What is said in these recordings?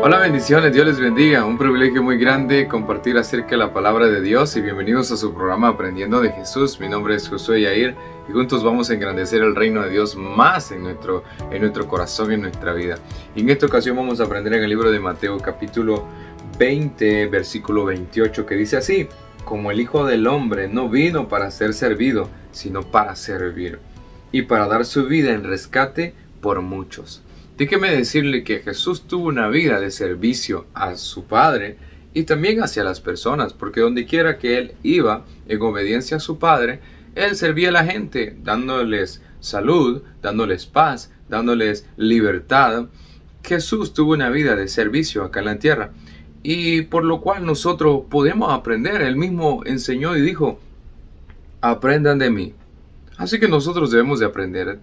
Hola, bendiciones, Dios les bendiga. Un privilegio muy grande compartir acerca de la palabra de Dios y bienvenidos a su programa Aprendiendo de Jesús. Mi nombre es Josué Yair y juntos vamos a engrandecer el reino de Dios más en nuestro corazón y en nuestra vida. Y en esta ocasión vamos a aprender en el libro de Mateo capítulo 20, versículo 28, que dice así: como el Hijo del Hombre no vino para ser servido, sino para servir y para dar su vida en rescate por muchos. Déjeme decirle que Jesús tuvo una vida de servicio a su Padre y también hacia las personas, porque donde quiera que Él iba, en obediencia a su Padre, Él servía a la gente, dándoles salud, dándoles paz, dándoles libertad. Jesús tuvo una vida de servicio acá en la tierra, y por lo cual nosotros podemos aprender. Él mismo enseñó y dijo: aprendan de mí. Así que nosotros debemos de aprender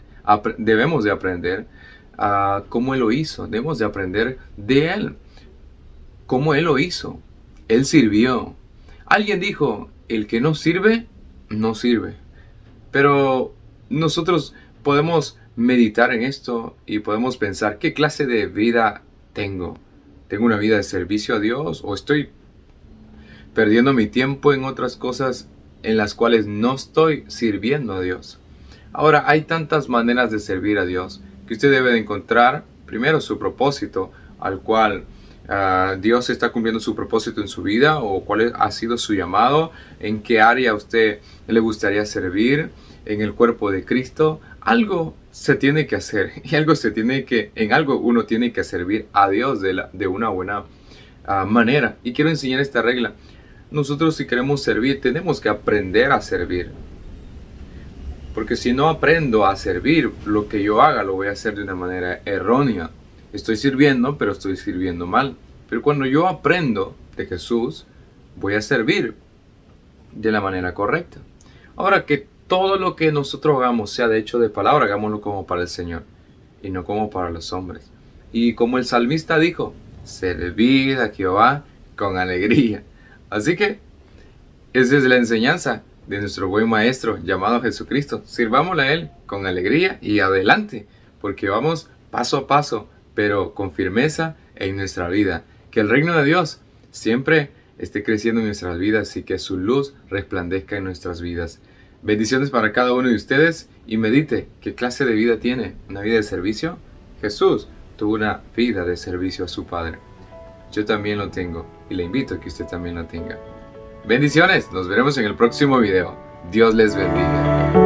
cómo Él lo hizo. Debemos de aprender de Él, cómo Él lo hizo. Él sirvió. Alguien dijo: el que no sirve, no sirve. Pero nosotros podemos meditar en esto y podemos pensar: ¿qué clase de vida tengo? ¿Tengo una vida de servicio a Dios o estoy perdiendo mi tiempo en otras cosas en las cuales no estoy sirviendo a Dios? Ahora, hay tantas maneras de servir a Dios que usted debe de encontrar primero su propósito, al cual Dios está cumpliendo su propósito en su vida, o cuál ha sido su llamado, en qué área a usted le gustaría servir en el cuerpo de Cristo. Algo se tiene que hacer y en algo uno tiene que servir a Dios de una buena manera. Y quiero enseñar esta regla. Nosotros, si queremos servir, tenemos que aprender a servir. Porque si no aprendo a servir, lo que yo haga lo voy a hacer de una manera errónea. Estoy sirviendo, pero estoy sirviendo mal. Pero cuando yo aprendo de Jesús, voy a servir de la manera correcta. Ahora, que todo lo que nosotros hagamos sea de hecho de palabra, hagámoslo como para el Señor y no como para los hombres. Y como el salmista dijo: servid a Jehová con alegría. Así que esa es la enseñanza de nuestro buen maestro llamado Jesucristo. Sirvámosle a Él con alegría y adelante, porque vamos paso a paso, pero con firmeza en nuestra vida. Que el reino de Dios siempre esté creciendo en nuestras vidas y que su luz resplandezca en nuestras vidas. Bendiciones para cada uno de ustedes y medite qué clase de vida tiene. ¿Una vida de servicio? Jesús tuvo una vida de servicio a su Padre. Yo también lo tengo y le invito a que usted también lo tenga. Bendiciones, nos veremos en el próximo video. Dios les bendiga.